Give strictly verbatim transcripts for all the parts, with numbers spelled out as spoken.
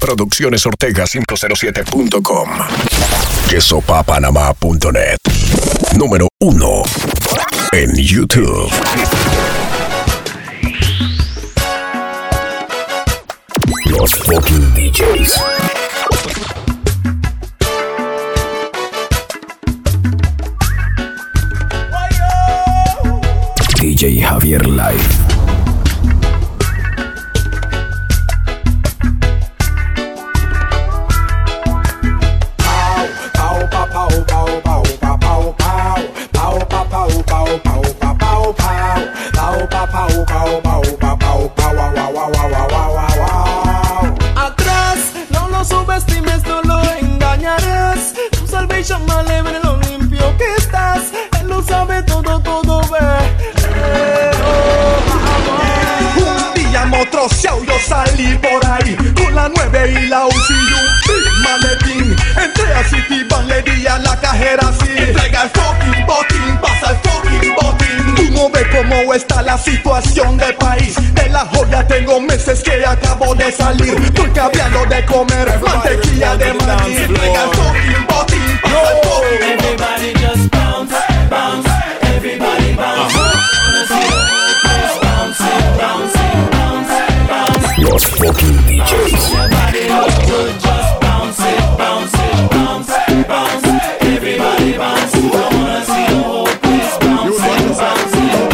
Producciones Ortega quinientos siete punto com. Quesopapanamá punto net. Número uno en YouTube. Los fucking D Js. D J Javier Live. Atrás, no lo subestimes, no lo engañarás. Tu salvación vale ver lo limpio que estás. Él lo sabe todo, todo ve. Eh, oh, oh, oh. Un día motroseado yo salí por ahí con la nueve y la U C I un big maletín. Entré a Citibank, le di a la cajera así: entrega el fucking botín, pasa el fucking botín. Tú no ves cómo está la situación del país. De la joya tengo meses que acabo de salir. Estoy cambiando de comer mantequilla de maní. Entrega el fucking botín, pasa el fucking botín. Everybody just bounce, bounce, everybody bounce. Bounce, bounce, bounce, bounce. Los fucking D Js. Everybody look good, just bounce it, bounce it, bounce, bounce. Everybody bounce. I wanna see the whole place bounce, bounce, bounce,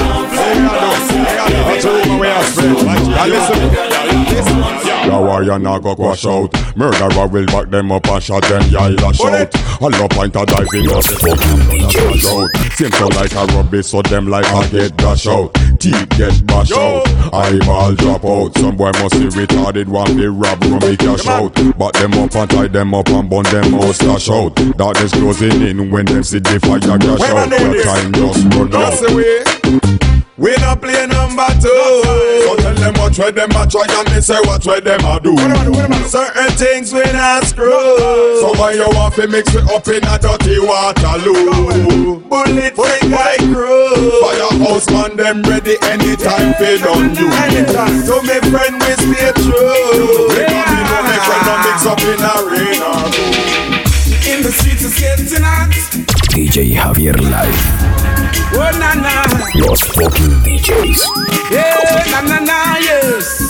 Now I and I go crash out. Murderer will back them up and shot them, yeah, lash out. All no point of diving up the fucking D Js. Seems so like a rubbish, so them like I get dash out. Teeth get bash out, eyeball drop out. Some boy must be retarded, one be rob, run me cash out. Back them up and tie them up and burn them out, stash out. Darkness closing in when them see the fire cash out. But time just run out. We not play number two. So tell them what way them a try and they say what way them a do. Certain things we not screw. So why you want to mix it up in a dirty Waterloo? Bullet fling like crew. Firehouse man them ready anytime they done you. Anytime. So me friend we stay true. We got me no make friend no mix up in arena. In the streets it's getting hot. D J Javier Live. Oh na na. Los fucking D Js. Yeah, na na na, yes.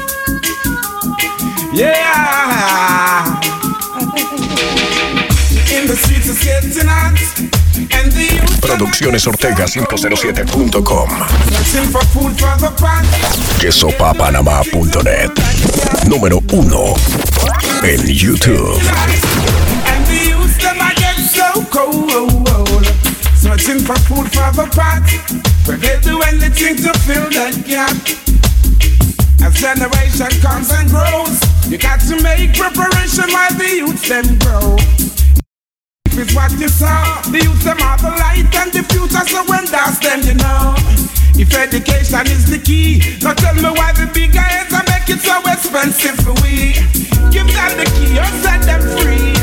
Yeah. In the streets it's getting hot. And the youth Producciones Ortega quinientos siete punto com. searching for food for the pot. Quesopapanamá punto net. Número uno en YouTube. And the youth them a get so cold. Searching for food for the pot. Forget to do anything to fill that gap. As generation comes and grows, you got to make preparation while the youth them grow. If it's what you saw, the youth them are the light and the future, so when that's them you know. If education is the key, now tell me why the big guys are make it so expensive for we. Give them the key or set them free.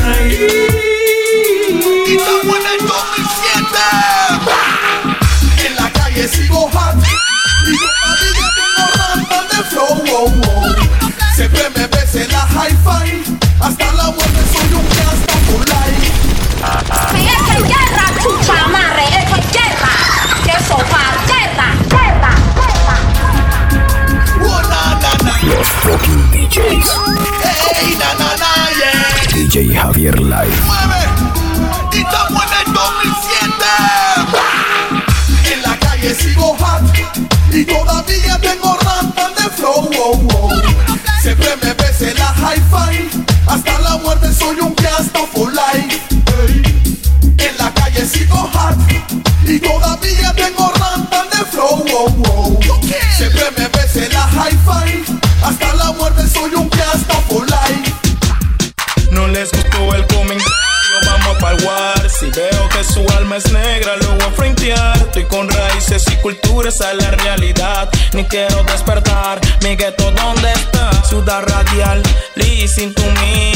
Y tan buena yo me siento. En la calle sigo hot. Y todavía tengo rampas de flow, wow, wow. Siempre me ves en la hi-fi. Hasta la muerte soy un gasta for life. ¡Esto es guerra, chucha amarre! ¡Esto es guerra! ¡Que sopa! ¡Guerra! ¡Guerra! ¡Guerra! Oh, na, na, na. Los fucking D Js. Hey, na, na, na, yeah. D J Javier Live. Mueve. Y tan buena yo me siento. En la calle sigo hot. Y todavía tengo rampas de flow, wow, wow. Siempre me ves en la hi-fi. Hasta la muerte soy un gasta for life. En la calle sigo hot. Y todavía tengo rampas de flow, wow, wow. Siempre me ves en la hi-fi. Hasta la muerte soy un gasta for life. No les gustó el comentario, vamos pa'l war. Si veo que su alma es negra, lo voy a frentear. Estoy con raíces y cultura, esa es la realidad. Ni quiero despertar, mi gueto, ¿dónde está? Ciudad radial, listen to me.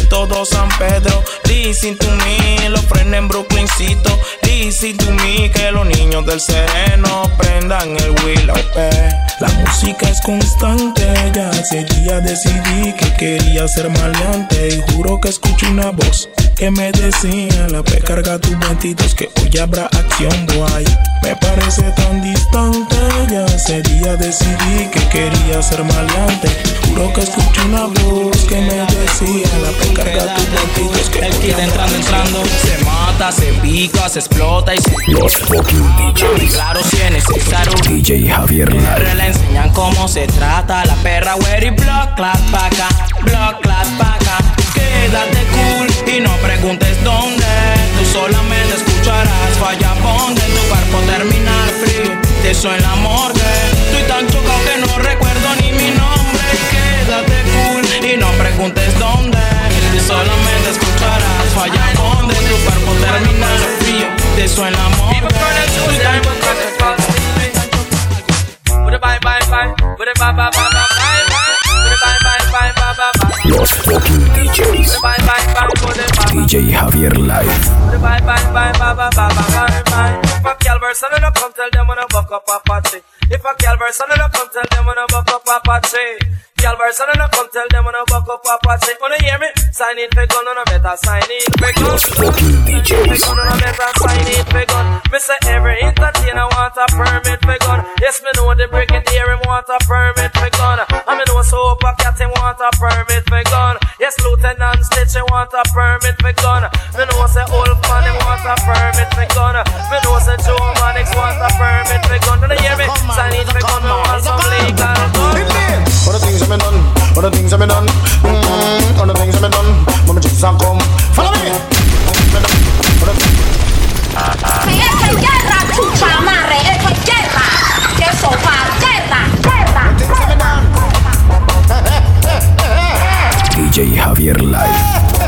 todo San Pedro. Listen to me, los frenos en Brooklyncito. Listen to me, que los niños del sereno prendan el Willow. La música es constante, ya hace día decidí que quería ser maleante. Y juro que escucho una voz que me decía: la P carga tus ventidos que hoy habrá acción, boy. Me parece tan distante, ya hace día decidí que quería ser maleante. Juro que escucho una voz que me decía: la P carga tus ventidos que el kid entrando, entrando, se mata, se pica, se explota y se... Los fucking D Js. Claro, si es necesario. D J Javier Live. Le enseñan cómo se trata la perra, güey, y block, clap, pa' acá, block, clap, pa' acá. Quédate cool y no preguntes dónde. Tú solamente escucharás falla ponde. Tu cuerpo terminar frío, te suena la morgue. Estoy tan chocado que no recuerdo ni mi nombre. Quédate cool y no preguntes dónde. Tú solamente escucharás falla ponde. Tu cuerpo terminar frío, te suena la morgue. Los fucking D Js. D J Javier Live. If a girl verse and I come tell them when I buck up a party. If a girl verse and I come tell them when I buck up a party. Girl verse and I come tell them when I buck up a party. Wanna hear me? Sign in for gun and I better sign in for gun. Los fucking D Js. Gun and I better sign in for gun. Me say every entertainer want a permit for gun. Yes, me know the brigadier him want a permit for gun. And me know Sopa Cat him want a permit for gun. Yes, Lieutenant Stitch him want a permit for gun. Me know say Old Man him want a permit for gun. Me know say Joe Mannix want a permit for gun. Don't you hear me? Sign in for gun. Me want some legal gun. All the things I've been done, all the things I've been done, mm-hmm. All the things I've been done, mama just a come, follow me. Esto es guerra, chucha madre, esto es guerra. Que sopa, guerra, guerra. D J Javier Live.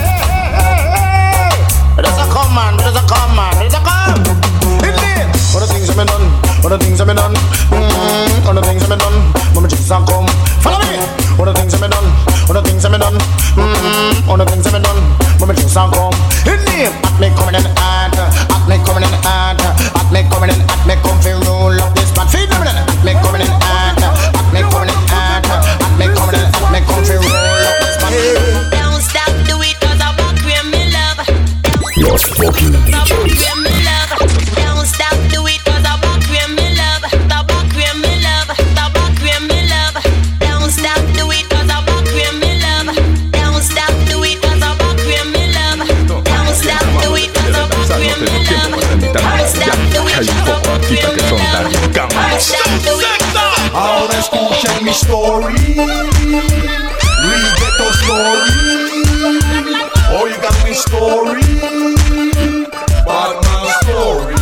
There's a come man, there's a come man, there's a come. All the things I've been done, all the things I've been done, mm-hmm. All the things I've been done, mama just a come, follow me. All the things I've been done, all the things I've been done, mm-hmm. All the things I've been done, mama just a come. In name, at me coming in hard, at me coming in hard, at me coming in, at me come fi roll up this spot. Feed me, at me coming in hard, at me coming in hard, at me coming in, at me come fi roll up this spot. Don't stop, do it 'cause I walk where me love. Los fucking D Js. Don't stop, do it 'cause I walk where me love. I walk where me love. I walk where me love. Don't stop, do it 'cause I walk where me love. Don't stop, do it 'cause I walk where me love. Don't stop, do it 'cause I walk where me love. Don't stop, do it 'cause I walk where me love. Don't stop, do it. Ahora escuchen mi story, read the story, oigan mi story, Batman story.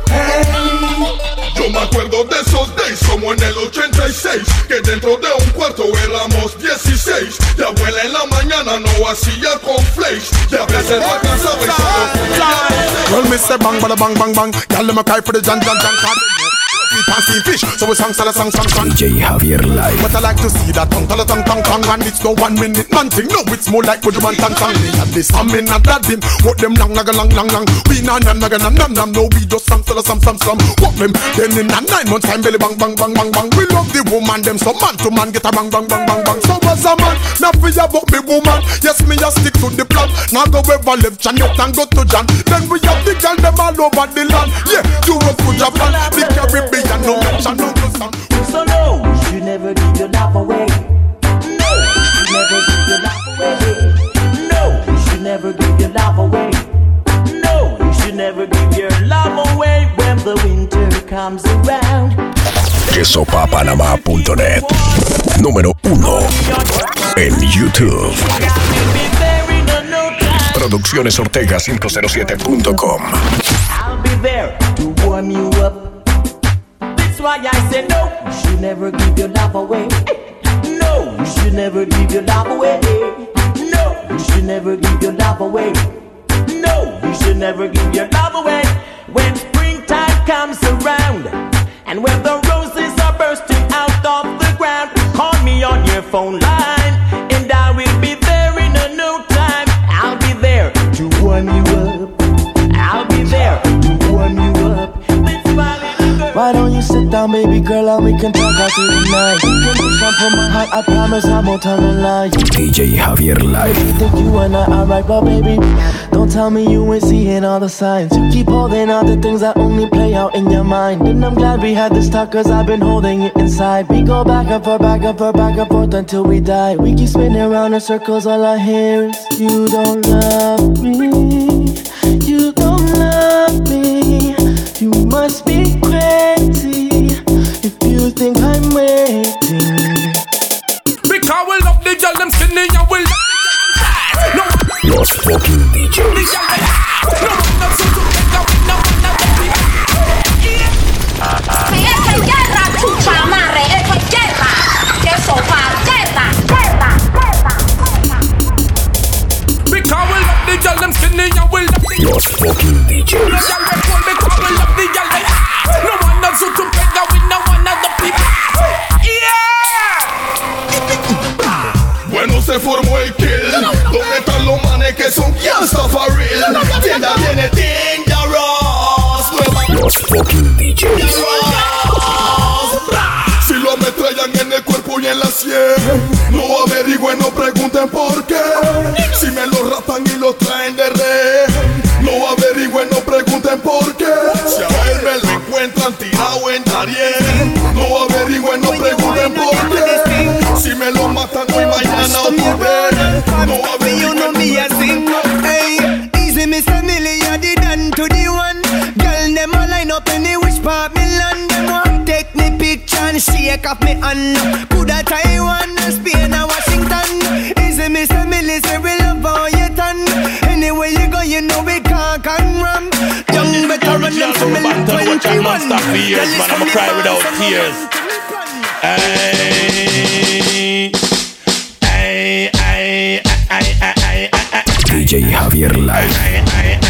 Hey, yo me acuerdo de esos days como en el ochenta y seis, que dentro de un cuarto éramos dieciséis. De abuela en la mañana no hacía conflakes, y a veces no alcanzaba y solo comía. Well, me say bang, bada bang, bang, bang. Y'all let me cry for the John, John, John, John. Fancy fish, so we sang, sing, sing, sing, sing. D J Javier Live. But I like to see that tongue, tell a tongue, tongue, tongue. And it's no one minute man thing. No, it's more like Bujuman, tang, tang. Me and this, I'm in a dad him. What them long, naga, long, long, long. We na, na, naga, nam, nam, nam. No, we just sam, sell, sam, sam, sam. What them? Then in a nine months time, belly bang, bang, bang, bang, bang. We love the woman, them so man to man get a bang, bang, bang, bang, bang. So as a man, not for ya about me woman. Yes, me just stick to the plan. Now go ever left Janet and go to John. Then we have the girl them all over the land. Yeah, Europe to Japan, the Caribbean, no mention. So no, you should never give your love away. No, you should never give your love away. No, you should never give your love away. No, you should never give your love away when the winter comes around. queso papanama punto net. Número uno en YouTube. Producciones Ortega cinco cero siete punto com. I'll be there to warm you up. That's why I say no, you should never give your love away. No, you should never give your love away. No, you should never give your love away. No, you should never give your love away. When springtime comes around, and when the roses are bursting out of the ground, call me on your phone line, and I will be there in a no time. down, baby girl, and we can talk out through the night. You can push and pull my heart, I promise I won't tell no lie. D J Javier Live. You think you and I are right, but baby, don't tell me you ain't seeing all the signs. You keep holding out the things that only play out in your mind. And I'm glad we had this talk, cause I've been holding it inside. We go back and forth, back and forth, back and forth until we die. We keep spinning around in circles, all I hear is you don't love me, you don't love me. You must be crazy if you think I'm waiting. Because we love the girl, them skinny, and we love the girl. No, Los fucking D Js. no, no, so to make up, no, no, Esto es guerra, chucha madre, esto es guerra. Que sopa, guerra, guerra, guerra. because we love the girl, them skinny, and we love the girl. Los fucking D Js. No girl, we cool because we love the girl, they hot. No one else to make up with no one other people. Yeah. Bueno, se formó el kill. ¿Dónde están los manes que son gangsta for real? Tienda viene Dangerous. Nueva Los fucking D Js. Si lo ametrallan en el cuerpo y en la sien, no averigüen, no pregunten por qué. Si me lo rapan y lo traen de rehén, no averigüen, no pregunten por qué. Si a él me lo encuentran tirado en Darien, no averigüen, no pregunten por qué. Si me lo matan hoy, mañana o por ver, no averigüen, no pregunten por qué. Easy, Mister Millie, you the done to the one. Girl, them a line up in the which part me land. Them want take me picture and shake off me hand. Coulda Taiwan, Spain and Washington. Easy, Mister Millie, say we love how you turn. Anywhere you go, you know we can't can ram. Young veteran, them from me twenty-one. Man, I'ma cry without tears. Ay, ay, ay, ay, ay, ay, ay. D J Javier Live.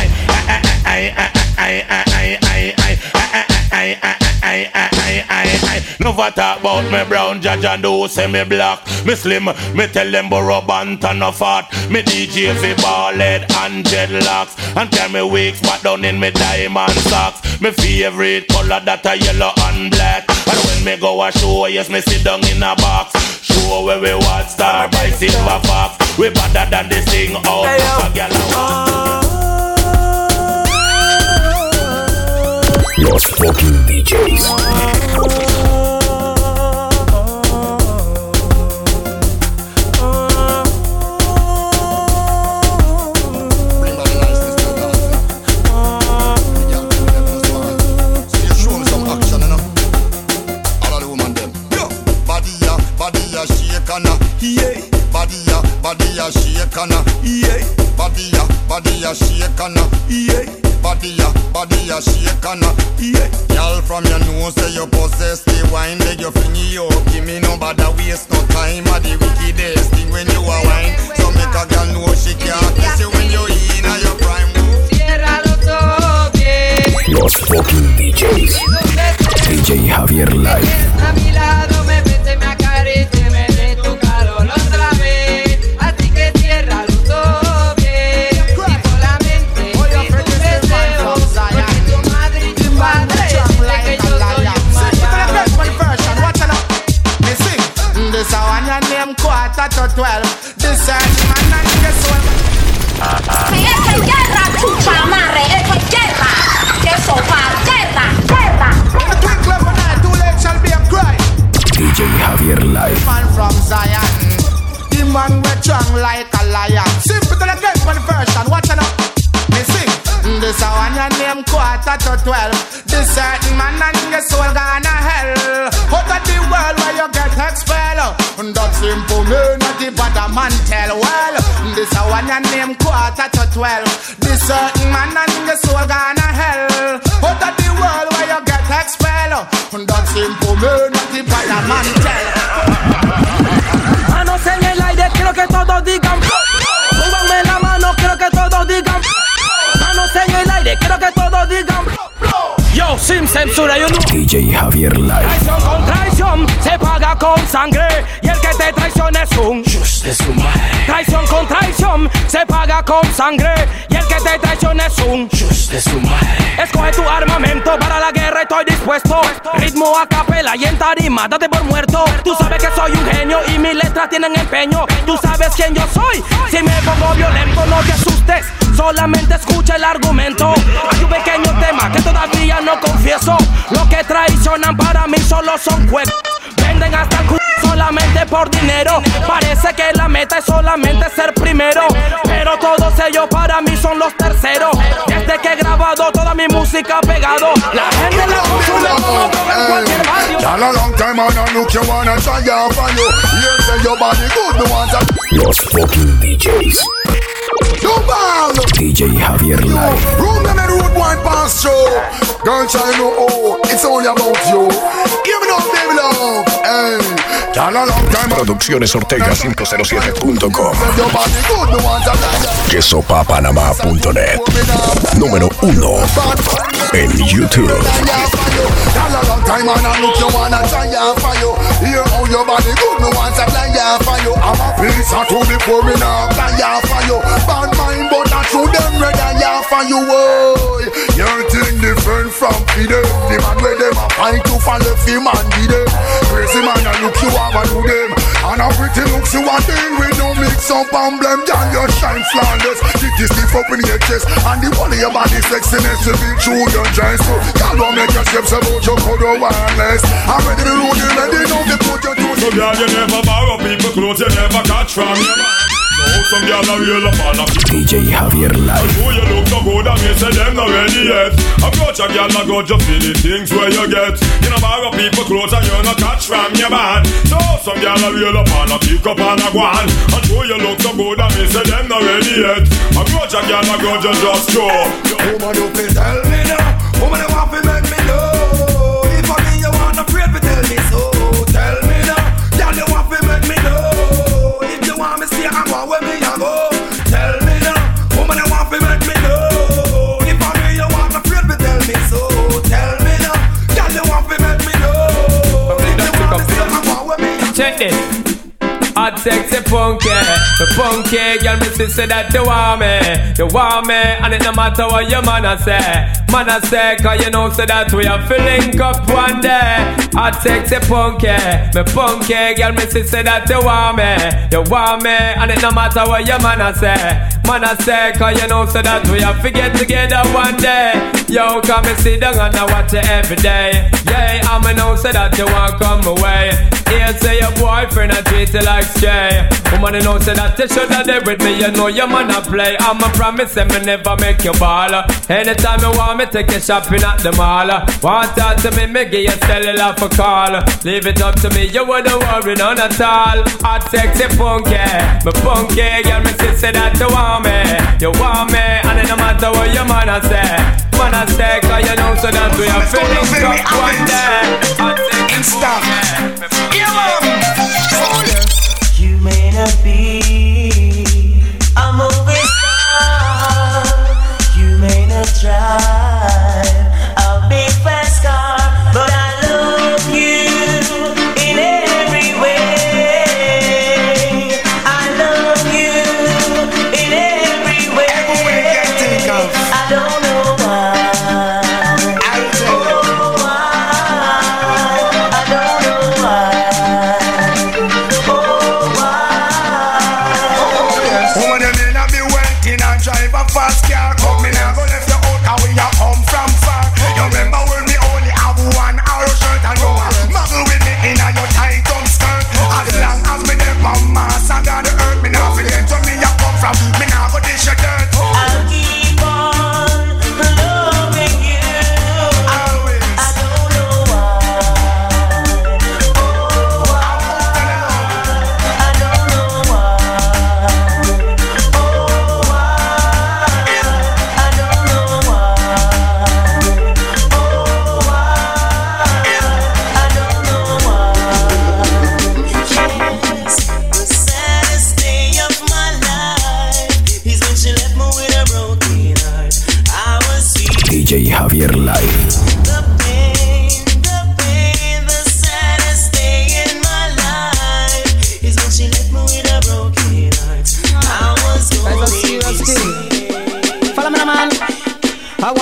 Never talk about me brown, judge and do say me black. Me slim, me tell them borrow bant and no fat. Me D J fi ball head and dreadlocks, and carry me wigs back down in me diamond socks. Me favorite color that a yellow and black. And when me go a show, yes me sit down in a box. Show where we watch star by Silver Fox. We better than this thing out. Hey, a girl Los fucking D Js. Body a shake and a, yeah. Body a, body a shake and a, yeah. Body a, body a shake and a, yeah. Girl from your nose say you possess the wine. Let your finger you give me no bother waste no time. A the wickedest thing when you a wine. So make a girl know she can't kiss you when you in a your prime. Cierra los ojos bien. Los fucking D Js. D J Javier Live. A mi lado me vete, me acaricia, me dé tu calor otra vez. Así que cierra los ojos bien. Y solamente tengo deseo. Porque tu madre y tu padre dicen que yo soy un mariano. This a one your name quarter to twelve. This a man and guess what? Esto es guerra, chucha madre, esto es guerra. Que sopa, guerra, guerra. In the twinkle of an eye, too late shall be a cry. D J Javier Live. Man from Zion, the man we strong like a lion. Simple to the great one version, watch it up. Me sing. This a one your name quarter to twelve. This certain man and his soul gone to hell. Out of the world where you get expelled. That simple me not the bad man tell well. This a one your name quarter to twelve. This certain man and his soul gone to hell. Out of the world where you get expelled. That simple me not the bad man tell. Manos en el aire, quiero que todos digan. Súbanme la mano, quiero que todos digan. Manos en el aire, quiero que todos digan. Yo, sin censura, yo no. D J Javier Live. Traición con traición se paga con sangre. Y el que te traiciona es un just de su madre. Traición con traición traición se paga con sangre y el que te traiciona es un chus de su madre. Escoge tu armamento para la guerra, estoy dispuesto. Ritmo a capela y en tarima, date por muerto. Tú sabes que soy un genio y mis letras tienen empeño. Tú sabes quién yo soy. Si me pongo violento, no te asustes, solamente escucha el argumento. Hay un pequeño tema que todavía no confieso. Lo que traicionan para mí solo son juegos. Venden hasta el c solamente por dinero. Parece que la meta es solamente ser primero, pero todos ellos para mí son los terceros. Desde que he grabado toda mi música pegado, la gente la consume como droga en cualquier barrio. Y'all a long time and I look you wanna try your for you. You say your body good, no want to. Los fucking D Js. No ball. D J Javier Live. Room them and road wine pass through. Don't try no oh, it's only about you. Give me no baby love. Hey. Y'all a long time. Producciones Ortega cinco cero siete punto com. Quesopapanamá punto net. Número uno en YouTube. Y'all a long time and I look you wanna try your for you. Hear how your body good, no want to blind your for you. I'm a piece of two before me now blind your for you. Bad mind but not through them red and your for you. Oh, your thing different from them. The man where them a fight to follow the man be them. Crazy man a look you have a do them. And a pretty looks you a deal with no mix up and blame. John your shine flawless. Kick this stiff up in your chest. And the one of your body sexiness to be true your dress. So y'all don't make your steps about your code or wireless. I'm ready to roll you ready now to put your two. So girl you never borrow people clothes, you never catch from your man. No, some girl a real up on a D J Javier Live. Oh, you look so good and me say them not ready yet. Approach a girl and go just feel the things where you get. You know borrow people clothes and you not catch from your man. So some girl a real up on a pick up and a go on. And oh, you look so good and me say them not ready yet. Approach a girl and go just just show. Woman you feel tell me now. Woman you want to make me know. If I mean you want afraid to tell me so. Tell me now. Girl you want to make me know. If you want me stay I'm going where me I go. Tell me now. Woman you want to make me know. If I mean you want afraid to tell me so. Tell me now. Girl you want to make me know. If you want me stay I'm going where me I go. Check this. Hot sexy punky, the punky girl, me say that you want me, you want me, and it no matter what your man a say, man a say, cause you know say that we are feeling up one day. Hot sexy punky, me punky girl, me say that you want me, you want me, and it no matter what your man a say, man a say, cause you know say that we are get together one day. Yo, come and sit down and I watch you every day. Yeah, I'm a know say that you want come away. Here say your boyfriend a treat you like stray. Woman you know say that you shoulda there with me. You know your man a play. I'm a promise and me never make you ball. Anytime you want me take you shopping at the mall. Want talk to me, me give you cellular for call. Leave it up to me, you wouldn't worry none at all. Hot sexy punky, me punky girl, me say that you want me, you want me, and it no matter what your man a say, man a say, cause you know so that we are feeling up one day. Hot sexy punky. You may not be a movie star, you may not drive a big fast car, but I love you in every way. I love you in every way. Everywhere you can think of. I don't know why. I don't know why. I don't know why. Fast car, come in and go left you out how we are come from far. You remember when we only have one arrow shirt and you muggle with me in a your tight on skirt. As long as me never mass and down the earth, me not forget where me a come from. Me not go dish your dirt. I'll keep on loving you. Always. I don't know why. Oh why? I don't know why. Oh why? D J Javier Live. The pain, the pain, the saddest day in my life is when she left me with a broken heart. I was going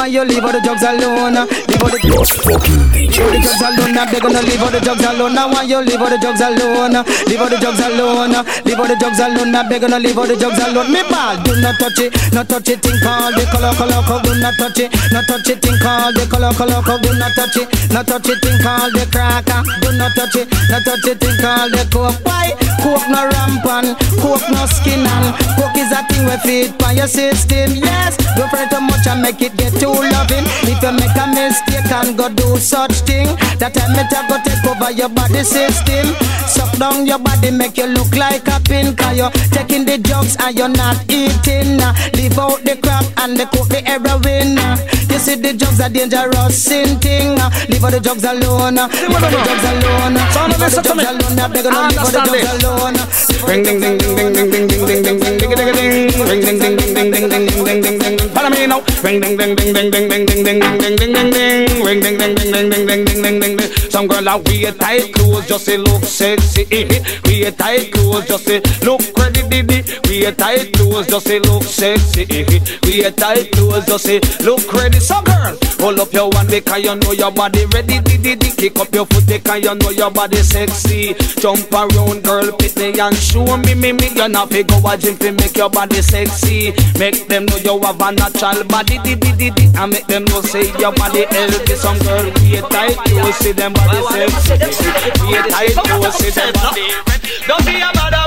why you leave all the drugs alone? Leave all the Los fucking D Js. Leave all the drugs alone, now they gonna leave all the drugs alone. Now why you leave all the drugs alone? Leave all the drugs alone. Leave all the drugs alone, now they gonna leave all the drugs alone. Me ball, do not touch it, not touch it, think all the color, color, color, do not touch it, not touch it, think all the color, color, color, do not touch it, not touch it, think all the cracker, do not touch it, not touch it, think all the coke. Why? Coke no rampant, coke no skin and coke is a thing we feed for your system. Yes, don't fret too much and make it get too loving. If you make a mistake and go do such thing, that time it a go take over your body system. Suck down your body, make you look like a pin. Cause you're taking the drugs and you're not eating. Leave out the crap and the coke, the heroin. You see the drugs are dangerous sin thing. Leave out the drugs alone. Leave out the drugs alone. Leave out the drugs alone. They're gonna leave out the drugs alone. Ring ding ding ding ding ding ding ding ding ding ding ding ding ding. Ring ding ding ding ding ding ding ding ding ding ding. Follow me now. Ring ding ding ding ding ding ding ding ding ding ding ding ding ding. Ring ding ding ding ding ding ding ding ding ding ding. Some girl out wear tight clothes just to look sexy. Wear tight clothes just to look ready. Wear tight clothes just to look sexy. Wear tight clothes just to look ready. Some girl, hold up your one because you know your body ready. Kick up your foot because you know your body sexy. Jump around, girl, pit me and show me, me, me. You're not fi go a gym fi make your body sexy. Make them know you have a natural body, di di di di. And make them know say your body healthy. Some girl wear tight clothes, see them body sexy. Wear tight clothes, see them body ready. Don't be a bad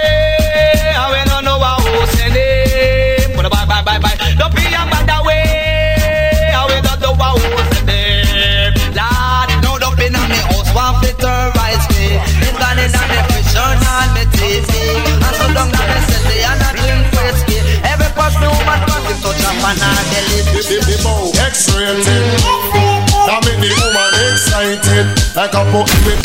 way, I we don't know how to send it. Bye bye bye bye. Don't be a bad way, I we don't know how to send it. Lord, no don't be on the house, one fit terrorize me. It's gone in on the prison on the T V. And so long that they say they are not doing whiskey. Every person woman wants to touch up and I delete. The bow X-rated. That make the woman excited. Like a book with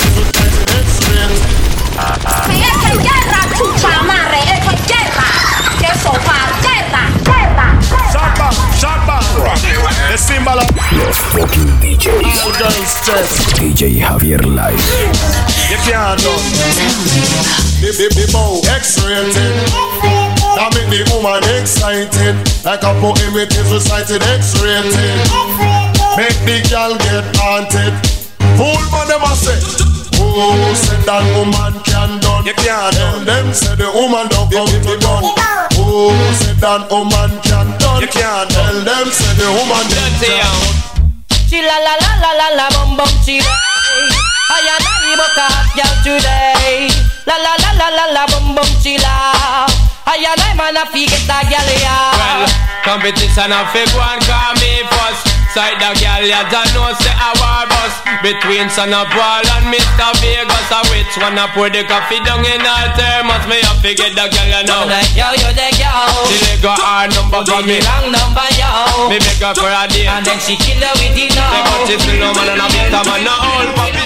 X-rated. Esto es guerra, chucha amarre, esto es guerra. Que sopa, guerra, guerra. Shabba, shabba. The symbol of Los fucking D Js. all girls stress. D J Javier Live. You can't do. The, the, the bow X-rated. That make the woman excited. Like a poem with his recited X-rated. Make the girl get haunted. Fool man them a say, oh, said that woman can done. You can't done. Them say the woman don't come to done. Oh, said that woman can done. You can't tell them say the woman can done. Chila la la la la la bum bum chila. I am a boca girl today. La la la la la la bum bum chila. I am a man a figure that girl ya. Well, competition a fake one call me first. Side the girl ya don't know say a war bus. Between Son of Paul and Mister Vegas, a which one a pour the coffee down in her thermos. Me a forget the girl you know. Yo yo the girl. She let go her number for me. Wrong number yo. Me make her for a date. And then she kill her with it now. They got this little man and a beat a man a old puppy.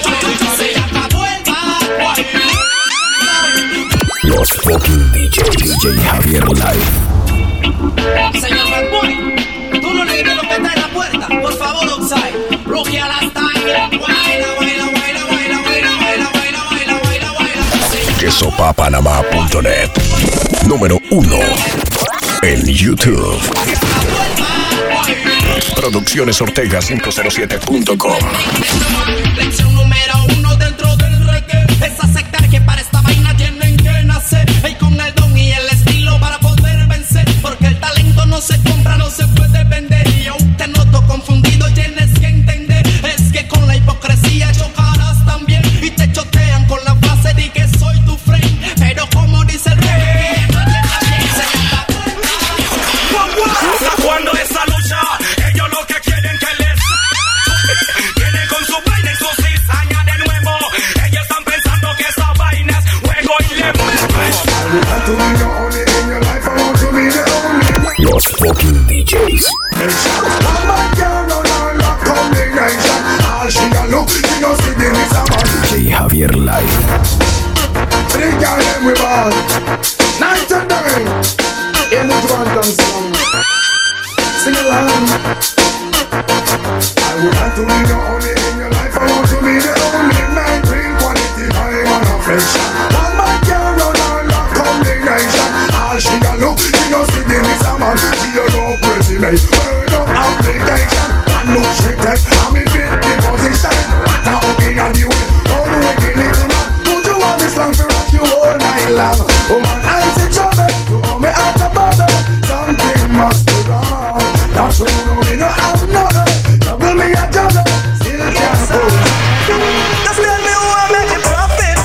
Los fucking D Js. D J Javier Live. Señor Bad Boy, tú no le lo que está en la puerta. Por favor, outside. Roque a las tangras. Baila, baila, baila, baila, baila, baila, baila, baila, baila, baila. Quesopapanamá punto net. Número uno en YouTube. Producciones Ortega cinco cero siete punto com. Lección número uno dentro del reggae. Es aceptar que para esta vaina tienen que nacer. Y con el don y el estilo para poder vencer. Porque el talento no se compra, no se puede vender. Y aún te noto confundido, tienes que entender. Es que con la hipocresía chocarás también. Y te chotean con la frase de que soy tu friend. Pero como dice el reggae, nadie también se da cuenta. Cuando esa lucha, ellos lo que quieren que les vienen con su vaina y su cizaña de nuevo. Ellos están pensando que esa vaina es juego y le Los fucking D Js. D J Javier Live. Night and day, in the Toronto song. Sing along. I would like to be the only in your life. I want to be the only man. Bring quality time and affection. One man can run all the combination. All she got look, she don't see the miss a man. She don't know pretty mate. Burn up application. protect. I'm in the position. Now okay, and you all the way to little man. Would you want this long to rock you all night long? Oh man, I say trouble. You owe me out of bother. Something must be wrong. That's why we don't have nothing. Double me a dollar. Still can't go. Just tell me who I make the profit.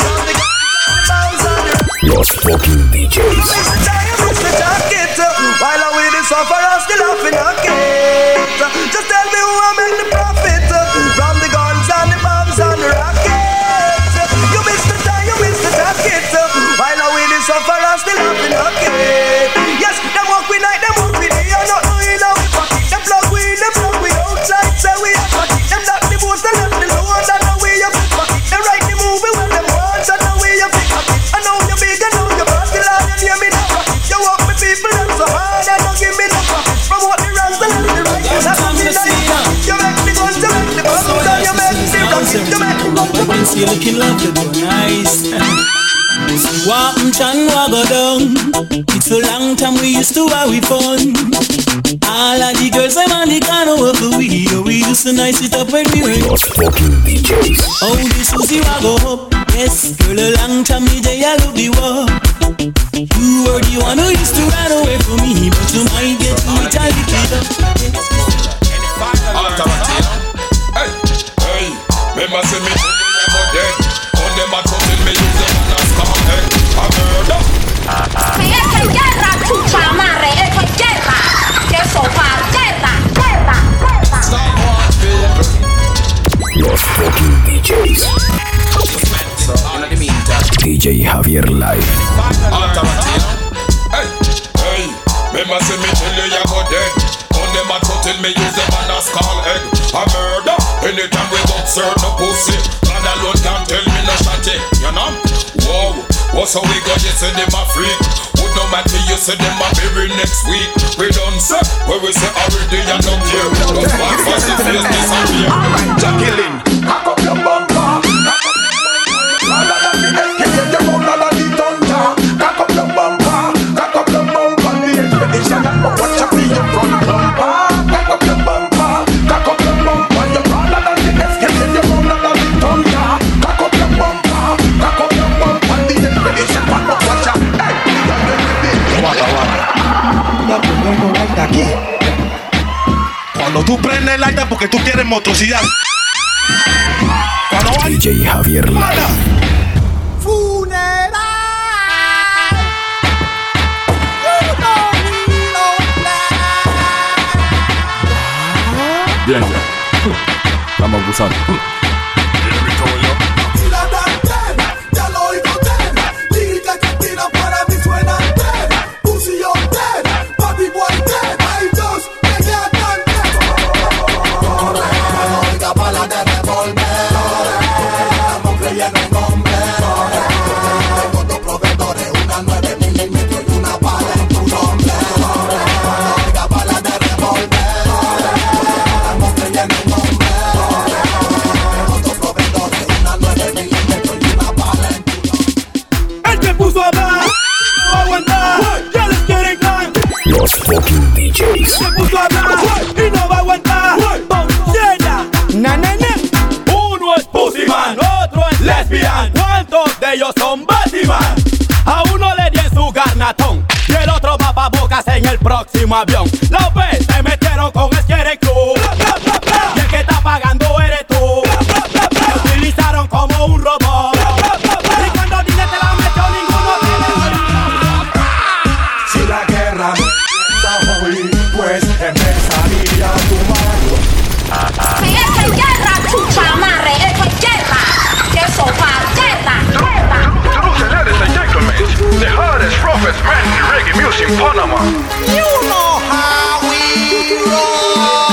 Los fucking D Js. While I'm with the sufferers, still laughing again. Just tell me who I make the profit from the guns and the bombs and the rockets. You miss the time, you miss the jacket. While I'm with the sufferers, still laughing again. Yes, them walk we night, them walk we day. I'm not doing now. Them plug we, them plug we outside. Say we have pocket. Them lock the boots, them lock the load. And now we have pocket. Them write the movie when them want. And now we have pocket. I know you're big, I know you're fast. Still on your name in the pocket. You walk with people that's so hard. And don't give me no pocket. From what the wrongs and the right. That's what me like. You make the guns, you make the bombs. And you make the rocket. You make the guns. But see looking like you do nice. See what I'm trying to go down. It's a long time we used to have we fun. All of the girls I'm on the corner of the we. We used to nice it up when we were Los fucking D Js. oh, this was the go up. Yes, girl, a long time me day I love the war. You were the one who used to run away from me, but you might get me tired of it. Hey, hey, remember say me I'm dead. On them a trouble me use them as stomach. I'm murder. Esto es guerra, chucha madre, esto es guerra. Que sopa, guerra, guerra, guerra. Los fucking D Js. D J Javier Live. Hey, hey, remember say me tell you you go dead. On them a trouble me use them as skull egg. I'm murder. Anytime we got serve no pussy. God alone can't tell me no shanty. You know? Whoa. What's how we got you say them a freak? Would no matter you say them a bury next week. We done say where we say already and not here. Just one fast the face disappear. Alright, Jacqueline, cock up your bumper. Rather than the escape, you won't rather the thunder. Cock up your bumper, cock up your bumper. The expedition and watch up your front bumper. Cock up your bumper, cock up your bumper. You rather than the escape, you won't rather the thunder. Cock up your bumper, cock up your bumper. The expedition and watch up. Cuando tú prendes el lighter porque tú quieres motosidad. Cuando D J Javier Live. Bien, ya. Estamos abusando. Los fucking D Js. Se puso a hablar y no va a aguantar. Na, na, na. Uno es Pussyman, otro es lesbian. ¿Cuántos de ellos son Batman? A uno le di en su garnatón y el otro va pa' bocas en el próximo avión. Los ves se metieron con Scary Crew y el que está pagando eres tú. Me utilizaron como un robot y cuando Dine te la metió ninguno te le. Si la guerra no empieza hoy, pues empezaría tu mano. Esto es guerra, chucha madre, esto es guerra. Que sopa, guerra, guerra. Ladies and gentlemen, the hardest, roughest man in reggae music in Panama. You know how we roll.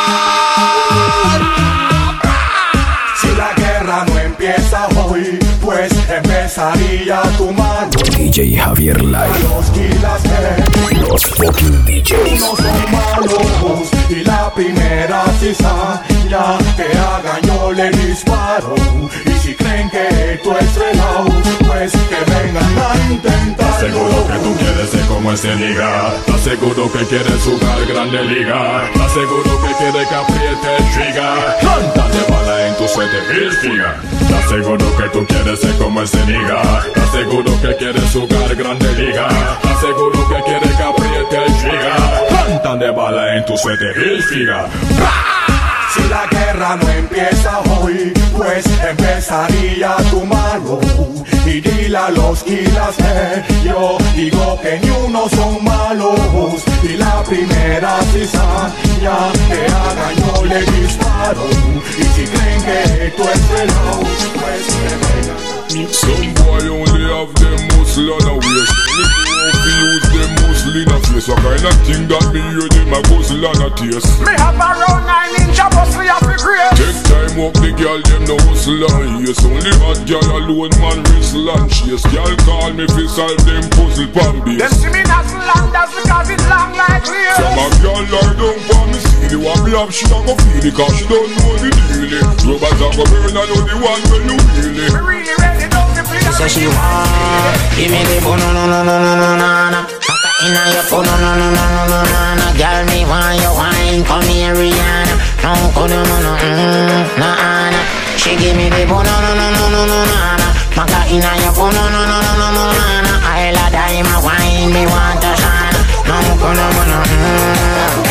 Si la guerra no empieza hoy, pues empezaría tu mano. D J Javier Live. Los kilas que Los fucking D Js. no son malos y la primera cizaña que hagan yo le disparo. Y si creen que que esto es relajo, pues que vengan a intentar. Seguro que tú quieres ser como ese liga. ¿Estás seguro que quieres jugar grande liga? ¿Estás seguro que quieres que apriete el trigger? Planta de bala en tu suerte Hill finger. ¿Estás seguro que tú quieres ser como ese liga? ¿Estás seguro que quieres jugar grande liga? ¿Estás seguro que quieres que apriete el trigger? Planta de bala en tu suerte Hill finger. Si la guerra no empieza hoy, pues empezaría tu malo. Y dile a los kilas que yo digo que ni uno son malos. Y la primera cizaña que haga yo le disparo. Y si creen que esto es relajo, pues que vengan. Some boy only have them muscle on a waist. Me want to use them muscle in a face. What kind of thing that me hear them a muscle on a taste? Me have around nine inch of muscle of the grace. Take time up the girl, them no hustle on yes. Only hot girl alone man whistle and chase. Girl call me fi solve them puzzle pan base. Them see me not so long, that's because it's long like clear. Some a girl lie down for me see the one me have, she a go feel it, cause she don't know the deal. Robots a go burn, I know the one when you feel it. Me really ready, don't be pleased. So she want, give me the bono, no, no, no, no, no, no, no. Maka inna your phone, no, no, no, no, no, no, no, no. Girl, me want your wine, come here, Rihanna. No, no, no, no, mm, nah, nah. She give me the bono, no, no, no, no, no, no, no. Maka inna your phone, no, no, no, no, no, no, no, no. I la die my wine, me want to shine. No, no, no, no, no, mm.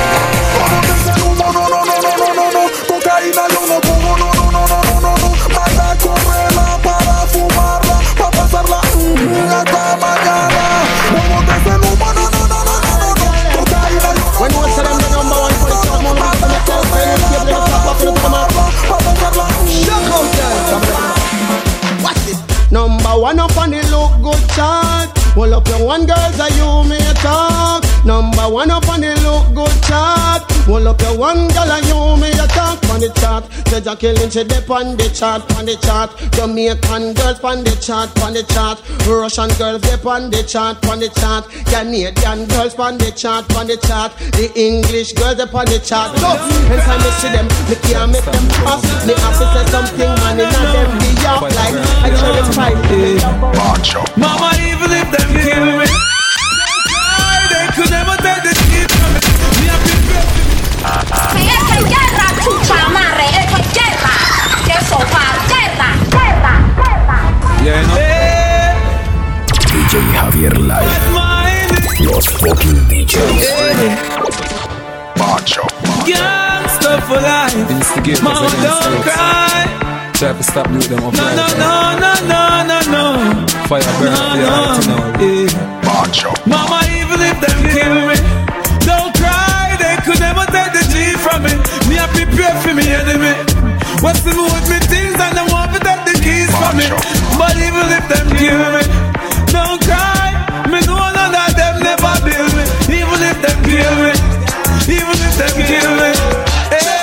Cocaína yo no pongo, no, no, no, no, no, no, no. Para correrla, para fumarla, para pasarla mm, hasta mañana. No botes el humo, no, no, no, no, no, no. Cocaína yo no When you say them the number one for the club, man, we come to tell you, keep them top up, you come up. Shock out there. Watch this. Number one up on the look good chart. Hold up your one girls that you may talk. Number one up on the look good chart. Hold up your one girl and you may talk on the chart. Said you're killing she dip on the chart, on the chart. Jamaican girls on the chart, on the chart. Russian girls dip on the chart, on the chart. Canadian girls on the chart, on the chart. The English girls dip on the chart. So, anytime you see them, me can't make them pass. Me have to say something, man, and them be out like I try to fight. Mama, even if them kill me, they could never take the shit from me. Me a big Esto es guerra, chucha madre, esto es guerra. Que sopa, guerra, guerra, guerra. Yeah, no. D J Javier Live. Los fucking D Js. Macho. Gangsta for life. Mama, don't cry. Try to stop you them up. No, no, no, no, no, no, no. Fire burn up the heart now. Yeah. Macho. Mama, even if them kill me, don't cry. They could never take the G from me. Me a prepare for me enemy. What's the move with me things and they want to take the keys from me. But even if them kill me, don't cry. Me know none of them never build me. Even if them kill me, even if them kill me. Hey.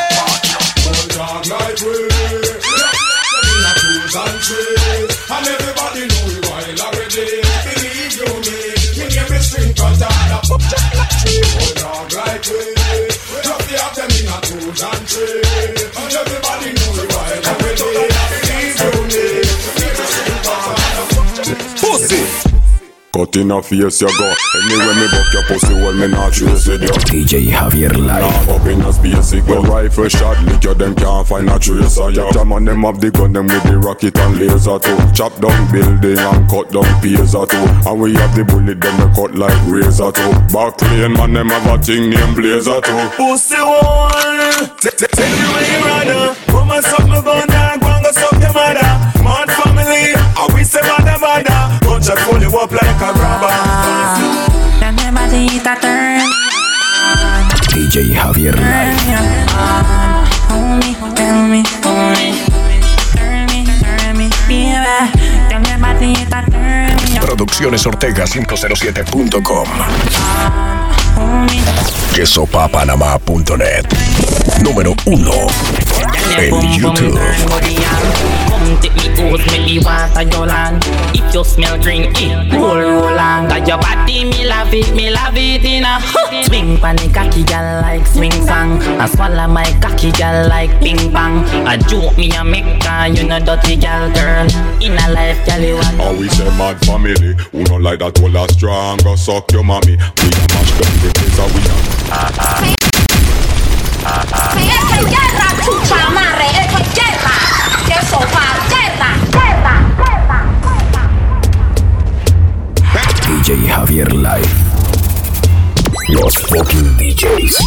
And everybody know you while already. Believe you me, me name is string cut out up just like tree. Hold on like way, drop the up them in a tools and tree. And everybody know you while already. Believe you me, me name is string cut out up just like tree. Pussy. Cut in a face you go. Anyway me buck your pussy well me not trace with you. D J Javier Live. Nah up in a space it go. Rifle shot lick you them can't find a trace of you. Jam on them have the gun them with the rocket and laser too. Chop down building and cut down piers or two. And we have the bullet them we cut like razor too. Back lane man them have a thing named Blazer too. Pussy one, tell me where you rather. Come and suck my gun and go and go suck your mother. Mad family, I we say mother mother. Gunshot pull you up like a rubber. Dame batita turn. D J Javier Live. Hold me, tell me, hold me. Turn me, turn me, baby. Dame batita turn. Producciones Ortega cinco cero siete punto com. queso pa panamá punto net. Número uno. En YouTube. Come take me out, make me water your land. If you smell green, it roll roll on. Got your body, me love it, me love it in a hut. Swing pan the cocky girl like swing song. I swallow my cocky girl like ping pong. I joke me a make her, you know dirty girl girl. In a life, girl you want. How we say mad family, who no like that all a strong, go suck your mommy. We a mash down the place and we a. Esto es guerra, chucha madre, esto es guerra. Que sopa, guerra, guerra, D J Javier Live. Los fucking D Js.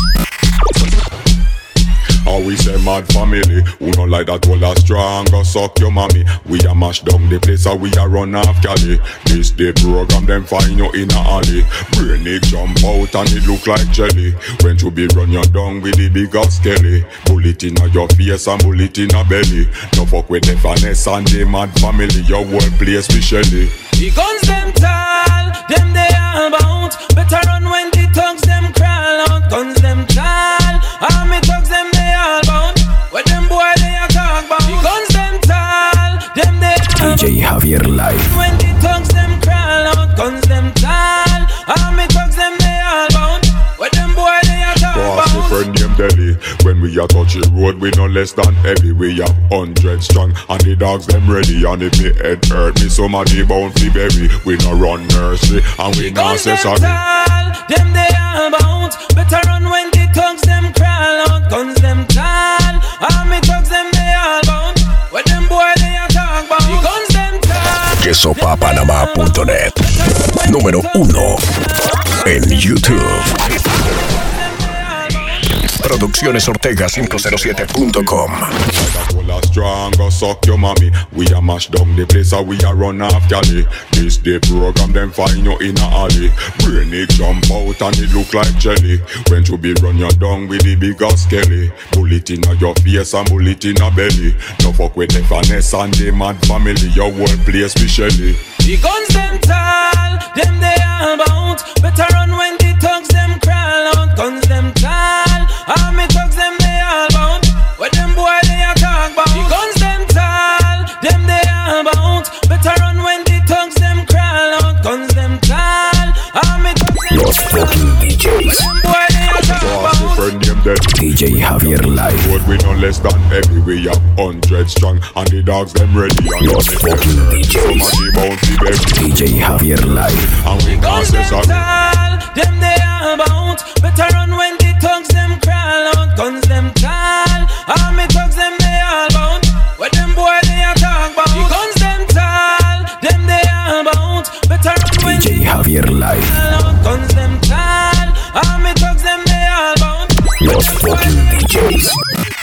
How we say mad family, who no like that all a strong, go suck your mommy. We a mash down the place and we a run off Cali. This day program them find you in a alley. Brain it jump out and it look like jelly. When to be run you down with the bigger skelly. Bullet in your face and bullet in a belly. No fuck with the finesse and the mad family. Your whole place be shelly. The guns them tall, them they all bout. Better run when the thugs them crawl out. Guns them tall, army thugs them they all bout. Where them boy they a talk bout. The guns them tall, them they all D J Javier Live. when the thugs them crawl out. Guns them tall, army thugs them they all bout. Where them boy they a talk Boss bout. my friend named Delhi. When we a touch the road, we no less than heavy. We have hundred strong, and the dogs them ready. And if me head hurt me, somebody bound fi bury. We no run nursery, and we no Guns say them sorry. tall, them they all bout. Better run when the thugs them crawl out. Guns them tall, army thugs them they all bout. Where them boy they a talk bout. The guns them tall. quesopapanamá punto net. Número uno en YouTube. Producciones Ortega cinco cero siete punto com. Strong, go suck your mommy. We a mash down the place and we a run off Cali. This day program them find you in a alley. Brain it jump out and it look like jelly. When to be run you down with the bigger skelly. Bullet in your face and bullet in a belly. No fuck with the finesse and the mad family. Your whole place be shelly. The guns them tall, them they all bout. Better run when the thugs them crawl out. Guns them tall, army thugs them they all bout. Where them boy they a talk bout. The guns them tall, them they all bout. Better run when the thugs them crawl out. Guns them tall, army thugs them Los fucking D Js. them boy they a talk Boss my bout. friend named Delhi. D J Javier Live. Road we no less than heavy. We have hundred strong, and the dogs them ready. And Los if them fucking hurt D me, Js. somebody bound fi bury. D J Javier Live. And we no Guns say them sorry. tall, them they all bout. Better run when the thugs them crawl out. Guns them tall, army thugs them they all bout. Where them boy they a talk bout. The guns them tall, them they all bout. Better run when D J Javier Live. the out. Guns them tall, army thugs them they all bout. Los fucking D Js.